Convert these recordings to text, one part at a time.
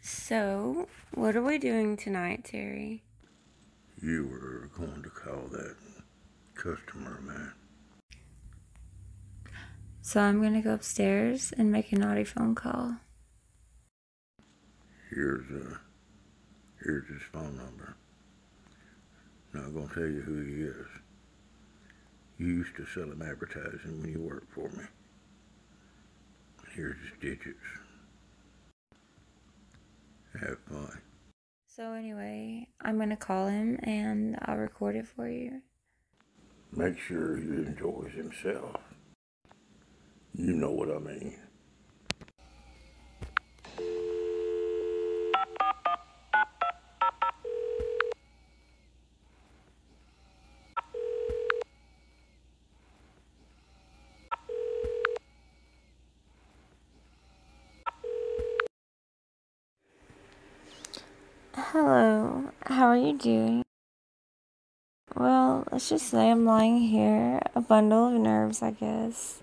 So, what are we doing tonight, Terry? You were going to call that customer, man. So, I'm gonna go upstairs and make a naughty phone call. Here's his phone number. Not gonna tell you who he is. You used to sell him advertising when you worked for me. Here's his digits. Have fun. So, anyway, I'm gonna call him and I'll record it for you. Make sure he enjoys himself. You know what I mean. Hello, how are you doing? Well, let's just say I'm lying here, a bundle of nerves, I guess.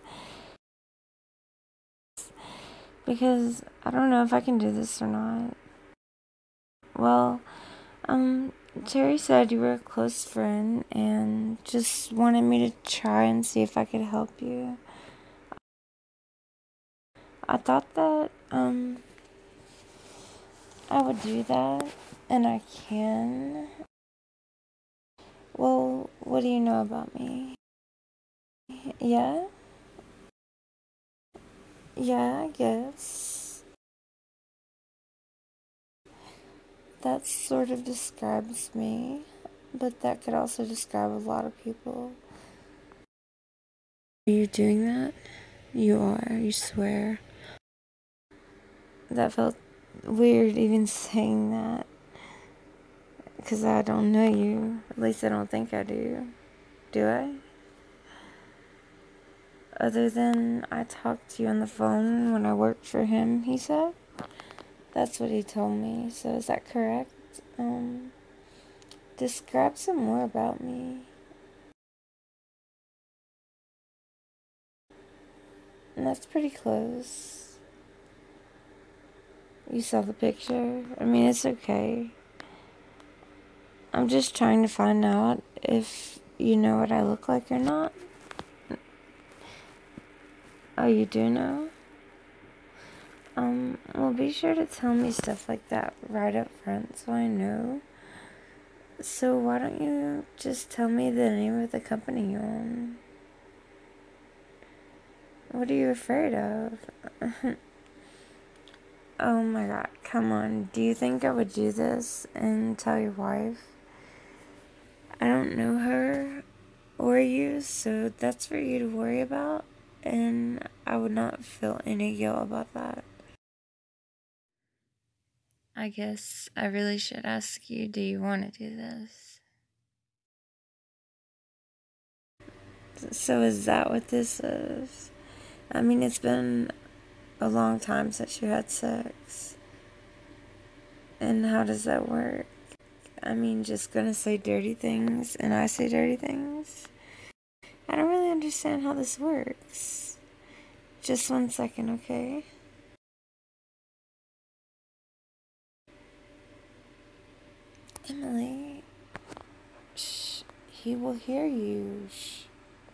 Because I don't know if I can do this or not. Well, Terry said you were a close friend and just wanted me to try and see if I could help you. I thought that, I would do that, and I can. Well, what do you know about me? Yeah? Yeah, I guess. That sort of describes me, but that could also describe a lot of people. Are you doing that? You are, you swear. That felt weird even saying that, because I don't know you. At least I don't think I do. Do I? Other than I talked to you on the phone when I worked for him, he said? That's what he told me. So is that correct? Describe some more about me. And that's pretty close. You saw the picture? I mean, it's okay. I'm just trying to find out if you know what I look like or not. Oh, you do know? Well, be sure to tell me stuff like that right up front so I know. So why don't you just tell me the name of the company you own? What are you afraid of? Oh my god, come on. Do you think I would do this and tell your wife? I don't know her or you, so that's for you to worry about, and I would not feel any guilt about that. I guess I really should ask you, do you want to do this? So is that what this is? I mean, it's been a long time since you had sex. And how does that work? I mean, just gonna say dirty things and I say dirty things? I don't really understand how this works. Just 1 second, okay? Emily, shh, he will hear you. Shh.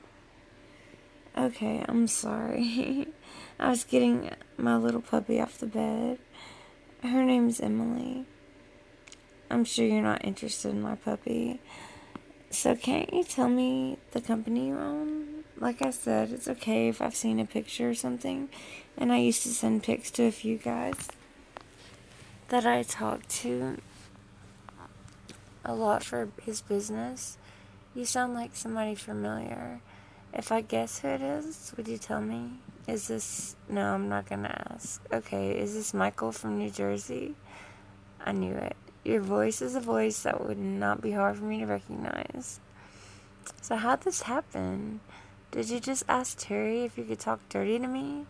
Okay, I'm sorry. I was getting my little puppy off the bed. Her name's Emily. I'm sure you're not interested in my puppy. So can't you tell me the company you own? Like I said, it's okay if I've seen a picture or something. And I used to send pics to a few guys that I talked to a lot for his business. You sound like somebody familiar. If I guess who it is, would you tell me? Is this... No, I'm not gonna ask. Okay, is this Michael from New Jersey? I knew it. Your voice is a voice that would not be hard for me to recognize. So how'd this happen? Did you just ask Terry if you could talk dirty to me?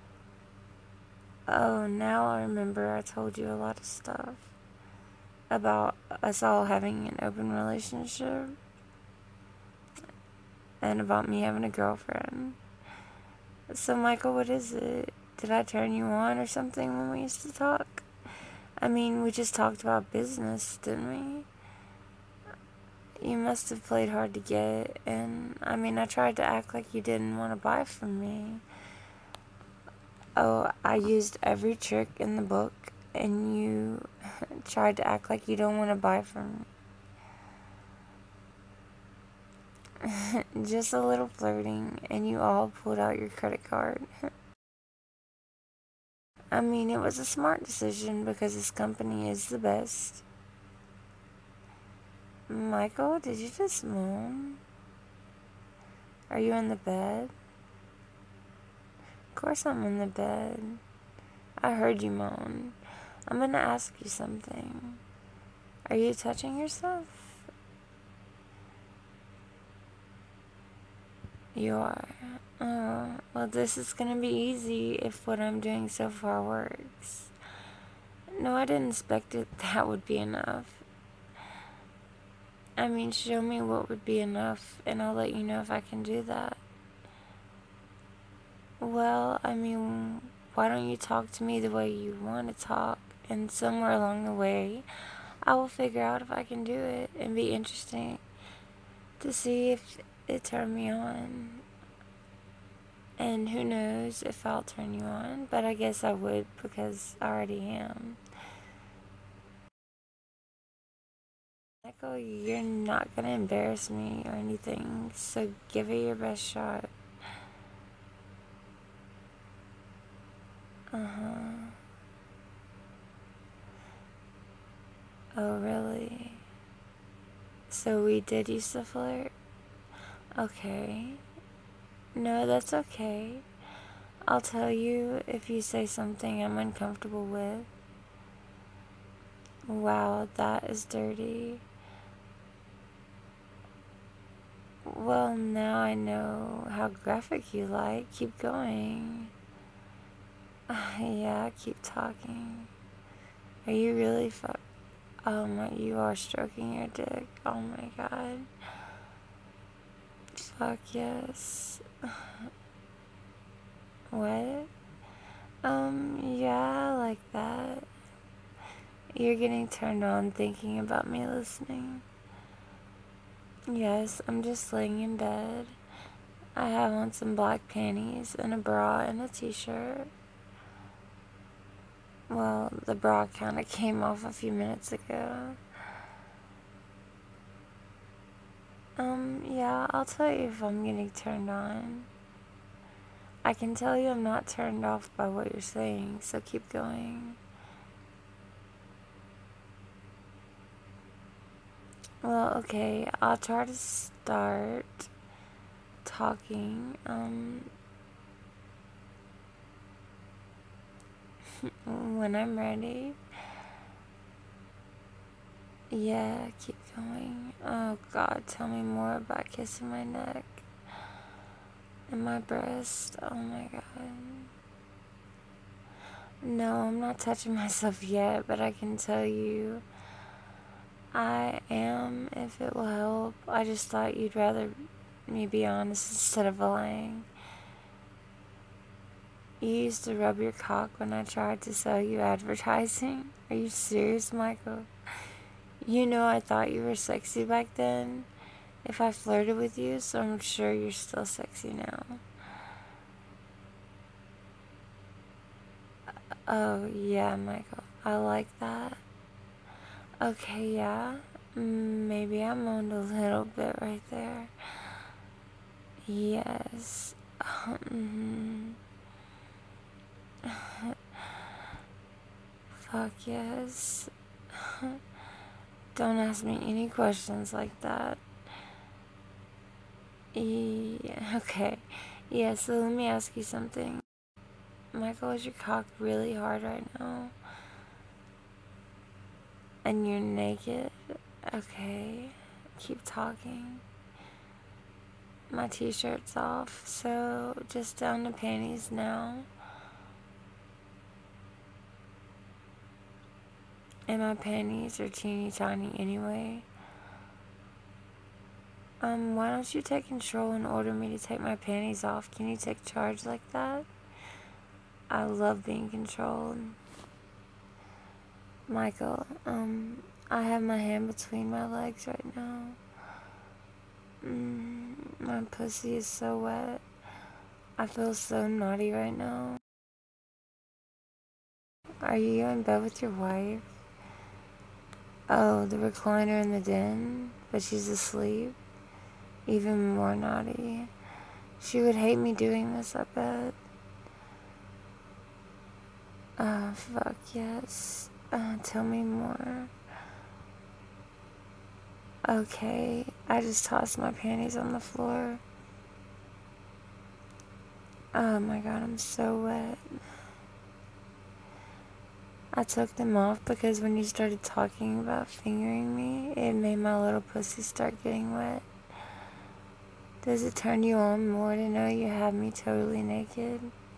Oh, now I remember I told you a lot of stuff about us all having an open relationship and about me having a girlfriend. So Michael, what is it? Did I turn you on or something when we used to talk? I mean, we just talked about business, didn't we? You must have played hard to get, and I mean, I tried to act like you didn't want to buy from me. Oh, I used every trick in the book, and you tried to act like you don't want to buy from me. Just a little flirting, and you all pulled out your credit card. I mean, it was a smart decision because this company is the best. Michael, did you just moan? Are you in the bed? Of course I'm in the bed. I heard you moan. I'm gonna ask you something. Are you touching yourself? You are. Oh, well, this is gonna be easy if what I'm doing so far works. No, I didn't expect that would be enough. I mean, show me what would be enough, and I'll let you know if I can do that. Well, I mean, why don't you talk to me the way you want to talk, and somewhere along the way, I will figure out if I can do it and be interesting to see if it turned me on. And who knows if I'll turn you on, but I guess I would because I already am. Michael, you're not gonna embarrass me or anything, so give it your best shot. Uh-huh. Oh, really? So we did used to flirt? Okay. No, that's okay. I'll tell you if you say something I'm uncomfortable with. Wow, that is dirty. Well, now I know how graphic you like. Keep going. Yeah, keep talking. Are you really Oh my, you are stroking your dick. Oh my god. Fuck yes. What? Yeah, like that. You're getting turned on thinking about me listening. Yes, I'm just laying in bed. I have on some black panties and a bra and a t-shirt. Well, the bra kind of came off a few minutes ago. Yeah, I'll tell you if I'm getting turned on. I can tell you I'm not turned off by what you're saying, so keep going. Well, okay, I'll try to start talking, when I'm ready. Yeah, keep going. Oh god, tell me more about kissing my neck and my breast. Oh my god. No, I'm not touching myself yet, but I can tell you I am if it will help. I just thought you'd rather me be honest instead of lying. You used to rub your cock when I tried to sell you advertising? Are you serious, Michael? You know I thought you were sexy back then if I flirted with you, so I'm sure you're still sexy now. Oh, yeah, Michael. I like that. Okay, yeah. Maybe I moaned a little bit right there. Yes. Fuck yes. Don't ask me any questions like that. Yeah, okay. Yeah, so let me ask you something. Michael, is your cock really hard right now? And you're naked? Okay. Keep talking. My t-shirt's off, so just down to panties now. And my panties are teeny tiny anyway. Why don't you take control and order me to take my panties off? Can you take charge like that? I love being controlled. Michael, I have my hand between my legs right now. My pussy is so wet. I feel so naughty right now. Are you in bed with your wife? Oh, the recliner in the den, but she's asleep. Even more naughty. She would hate me doing this, I bet. Fuck yes. Tell me more. Okay, I just tossed my panties on the floor. Oh my god, I'm so wet. I took them off because when you started talking about fingering me, it made my little pussy start getting wet. Does it turn you on more to know you have me totally naked?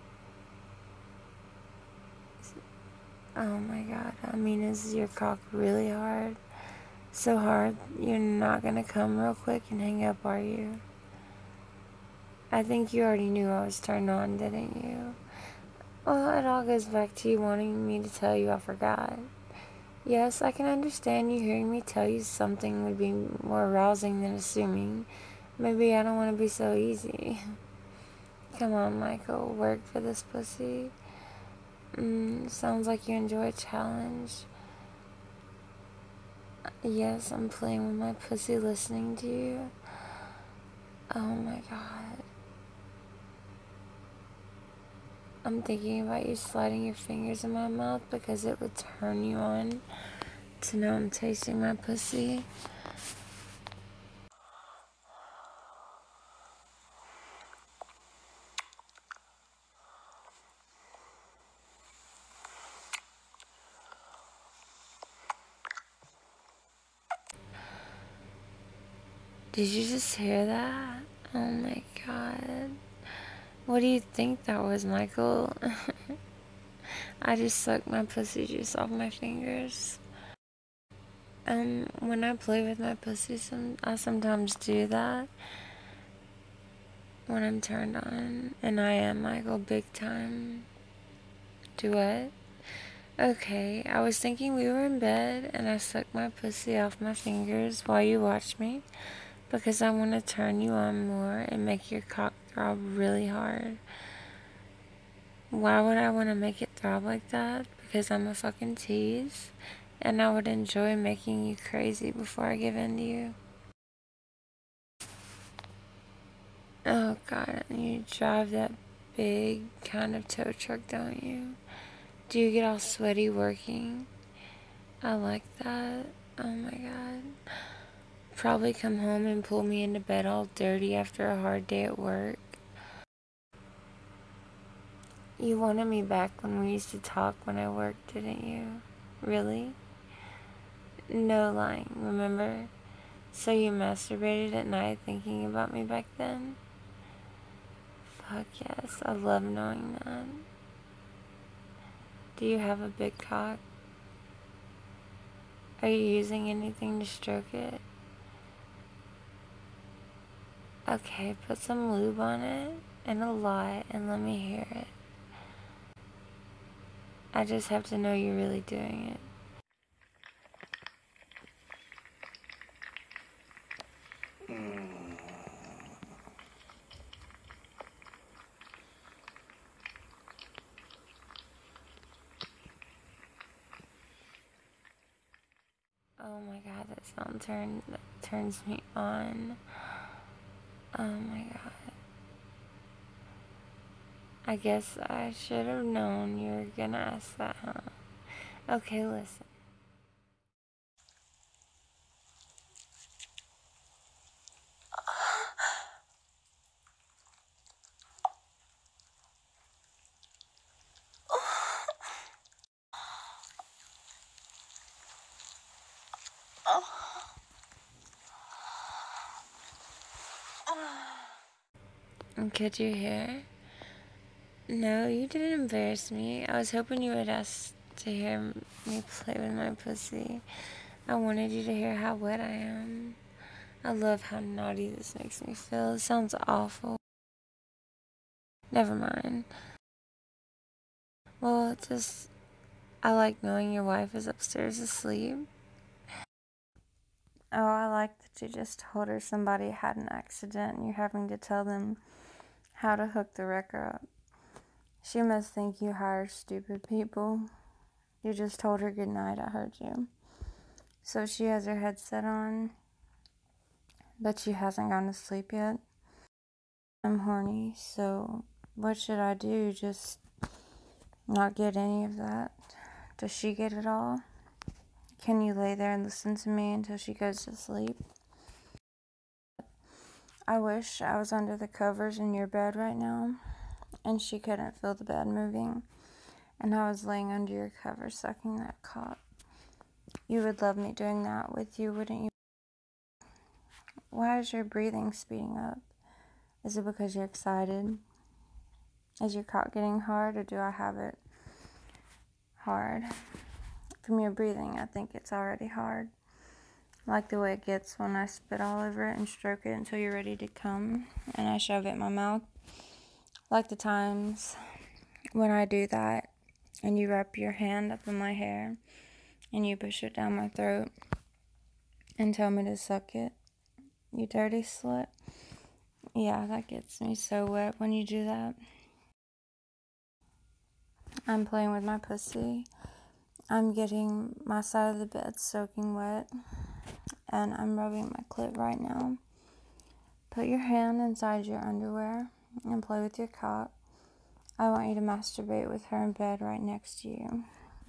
Oh my god, I mean, is your cock really hard? So hard, you're not gonna come real quick and hang up, are you? I think you already knew I was turned on, didn't you? Well, it all goes back to you wanting me to tell you I forgot. Yes, I can understand you hearing me tell you something would be more arousing than assuming. Maybe I don't want to be so easy. Come on, Michael, work for this pussy. Sounds like you enjoy a challenge. Yes, I'm playing with my pussy listening to you. Oh my god. I'm thinking about you sliding your fingers in my mouth because it would turn you on to know I'm tasting my pussy. Did you just hear that? Oh my god. What do you think that was, Michael? I just sucked my pussy juice off my fingers. When I play with my pussy, I sometimes do that when I'm turned on. And I am, Michael, big time. Do what? Okay, I was thinking we were in bed and I sucked my pussy off my fingers while you watched me because I want to turn you on more and make your cock throb really hard. Why would I want to make it throb like that? Because I'm a fucking tease and I would enjoy making you crazy before I give in to you. Oh god, you drive that big kind of tow truck, don't you? Do you get all sweaty working? I like that. Oh my god. Probably come home and pull me into bed all dirty after a hard day at work. You wanted me back when we used to talk when I worked, didn't you? Really? No lying, remember? So you masturbated at night thinking about me back then? Fuck yes, I love knowing that. Do you have a big cock? Are you using anything to stroke it? Okay, put some lube on it, and a lot, and let me hear it. I just have to know you're really doing it. Oh my god, that sound turns me on. Oh my god. I guess I should have known you were gonna ask that, huh? Okay, listen. Could you hear? No, you didn't embarrass me. I was hoping you would ask to hear me play with my pussy. I wanted you to hear how wet I am. I love how naughty this makes me feel. It sounds awful. Never mind. Well, just I like knowing your wife is upstairs asleep. Oh, I like that you just told her somebody had an accident and you're having to tell them how to hook the wrecker up. She must think you hire stupid people. You just told her goodnight, I heard you. So she has her headset on, but she hasn't gone to sleep yet. I'm horny, so what should I do? Just not get any of that? Does she get it all? Can you lay there and listen to me until she goes to sleep? I wish I was under the covers in your bed right now, and she couldn't feel the bed moving, and I was laying under your covers sucking that cock. You would love me doing that with you, wouldn't you? Why is your breathing speeding up? Is it because you're excited? Is your cock getting hard, or do I have it hard? From your breathing, I think it's already hard. Like the way it gets when I spit all over it and stroke it until you're ready to come, and I shove it in my mouth. Like the times when I do that, and you wrap your hand up in my hair, and you push it down my throat, and tell me to suck it. You dirty slut. Yeah, that gets me so wet when you do that. I'm playing with my pussy. I'm getting my side of the bed soaking wet, and I'm rubbing my clit right now. Put your hand inside your underwear and play with your cock. I want you to masturbate with her in bed right next to you.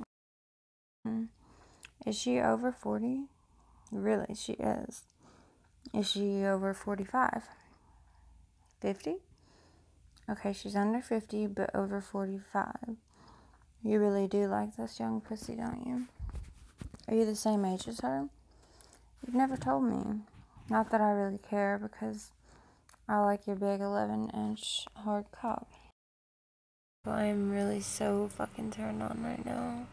Is she over 40? Really, she is. Is she over 45? 50? Okay, she's under 50, but over 45. You really do like this young pussy, don't you? Are you the same age as her? You've never told me. Not that I really care, because I like your big 11-inch hard cock. I'm really so fucking turned on right now.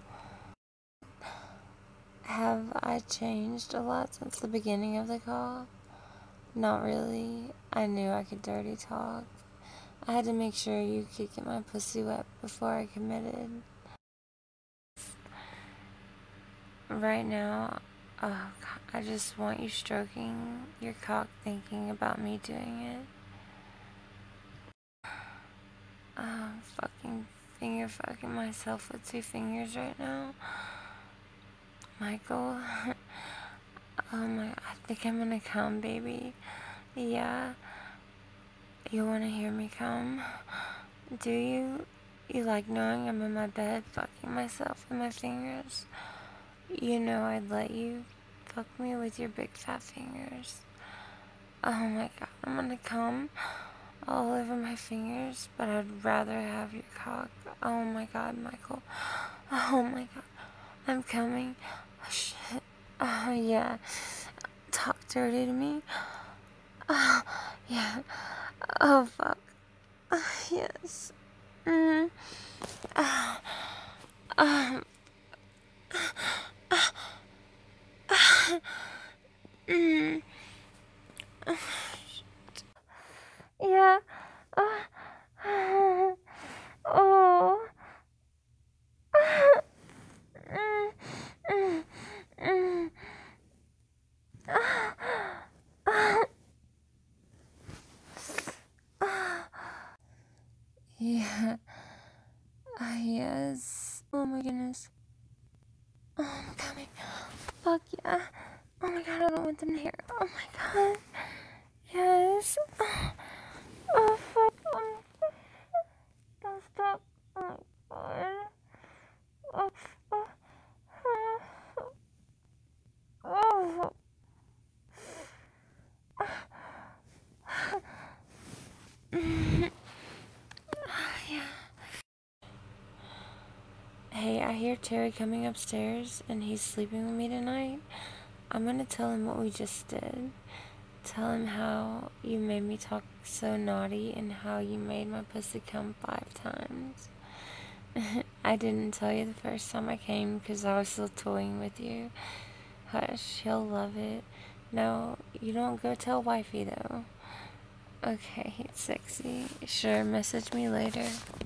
Have I changed a lot since the beginning of the call? Not really. I knew I could dirty talk. I had to make sure you could get my pussy wet before I committed. Right now, oh God, I just want you stroking your cock thinking about me doing it. I'm fucking finger fucking myself with 2 fingers right now. Michael, oh my, I think I'm gonna come, baby. Yeah, you wanna hear me come? Do you? You like knowing I'm in my bed fucking myself with my fingers? You know I'd let you fuck me with your big fat fingers. Oh my God, I'm gonna come all over my fingers, but I'd rather have your cock. Oh my God, Michael. Oh my God, I'm coming. Oh shit. Oh yeah. Talk dirty to me. Oh yeah. Oh fuck. Yes. Mm. Oh. Mm. Yeah. Oh. Mm. Mm. Mm. Yeah. Yes. Oh my goodness. Oh, I'm coming. Fuck yeah. Oh my God, I don't want them to hear. Oh my God. Yes. Oh fuck. Don't stop. Oh my God. Oh. Oh. Oh. Yeah. Hey, I hear Terry coming upstairs and he's sleeping with me tonight. I'm gonna tell him what we just did. Tell him how you made me talk so naughty and how you made my pussy come 5 times. I didn't tell you the first time I came because I was still toying with you. Hush, he'll love it. No, you don't go tell wifey though. Okay, sexy. Sure, message me later.